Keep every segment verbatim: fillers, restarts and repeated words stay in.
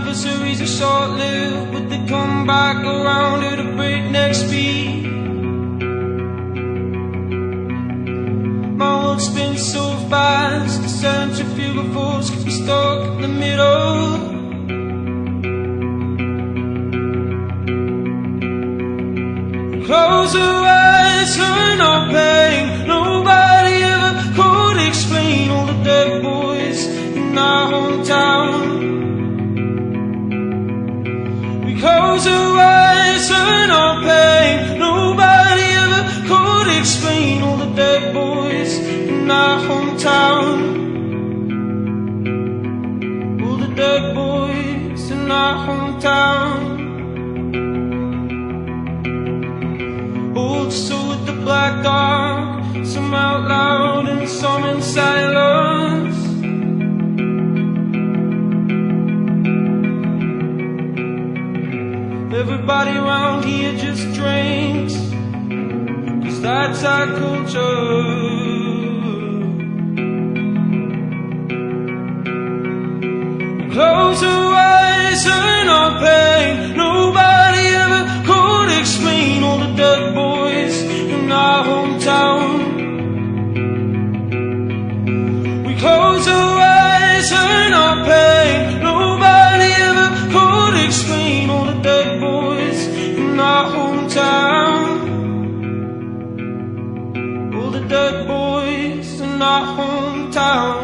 anniversaries are short-lived, but they come back around at a breakneck speed. My world spins so fast, the centrifugal force keeps me stuck in the middle. Close your eyes, turn our pain. Nobody ever could explain all the dead boys in our hometown. We close our eyes, turn our pain. Nobody ever could explain all the dead boys in our hometown. All the dead boys in our hometown. Old soul with the black dark, some out loud and some in silence. Everybody around here just drinks, 'cause that's our culture. Close our eyes, turn our pain. Nobody ever could explain all the dead boys in our hometown. We close our eyes, turn our pain. Nobody ever could explain all the dead boys in our hometown. All the dead boys in our hometown.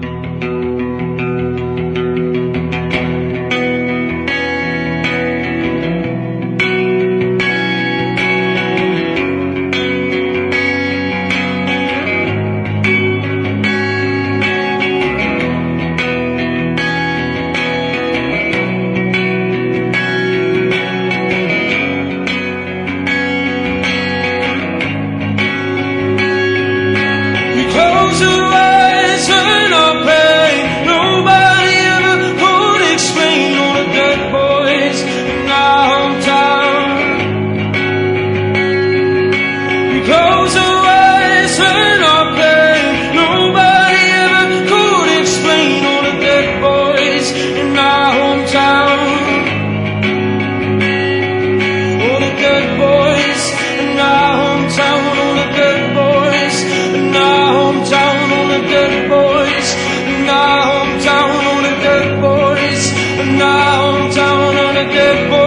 Close your eyes, turn our pain. Nobody ever could explain all the dead boys in our hometown. We close our eyes, turn our pain. Nobody ever could explain all the dead boys in our hometown. All the dead boys in our hometown. All the dead boys in our hometown. All the dead boys in our hometown. All the dead boys in our hometown. All the dead boys.